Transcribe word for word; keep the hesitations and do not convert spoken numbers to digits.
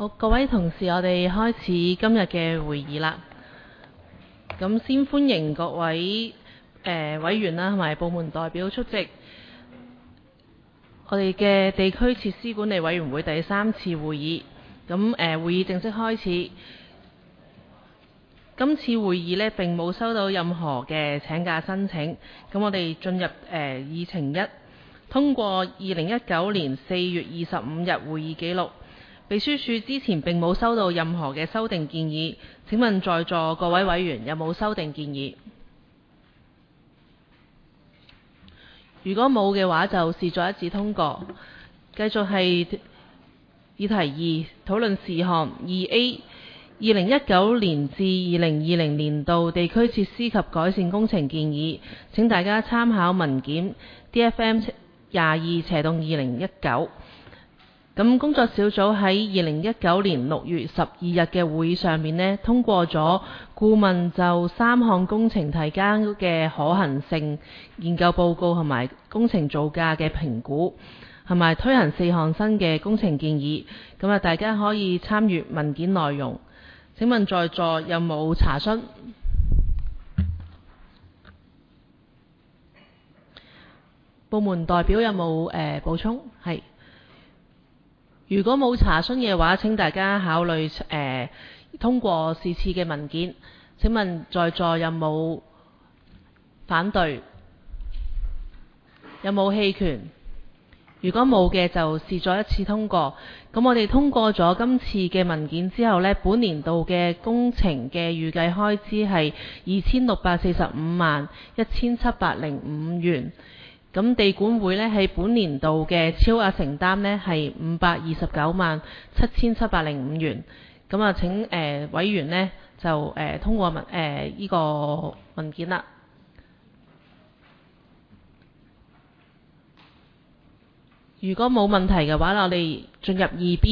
好，各位同事，我哋開始今日嘅會議啦。咁先歡迎各位誒、呃、委員啦，同埋部門代表出席我哋嘅地區設施管理委員會第三次會議。咁誒、呃、會議正式開始。今次會議呢並冇收到任何嘅請假申請。咁我哋進入誒、呃、議程一，通過二零一九年四月二十五日會議記錄。秘書處之前並冇收到任何嘅修訂建議。請問在座各位委員有冇修訂建議？如果冇嘅話，就視作一致通過。繼續係議題二，討論事項二 A。二零一九年至二零二零年度地區設施及改善工程建議。請大家參考文件 D F M 廿二斜槓二零一九。咁工作小組喺二零一九年六月十二日嘅會議上面呢，通過咗顧問就三項工程提交嘅可行性研究報告同埋工程造價嘅評估，同埋推行四項新嘅工程建議。咁啊，大家可以參閱文件內容。請問在座有冇查詢？部門代表有冇誒、呃、補充？係。如果冇查詢嘅話，請大家考慮誒、呃、通過是次嘅文件。請問在座有冇反對？有冇棄權？如果冇嘅，就視作一次通過。咁我哋通過咗今次嘅文件之後呢，本年度嘅工程嘅預計開支係二千六百四十五萬一千七百零五元。咁地管會呢，喺本年度嘅超額承擔呢係五百二十九萬七千七百零五元。咁啊，請誒、呃、委員呢就誒、呃、通過文誒依、呃這個文件啦。如果冇問題嘅話，我哋進入二 B。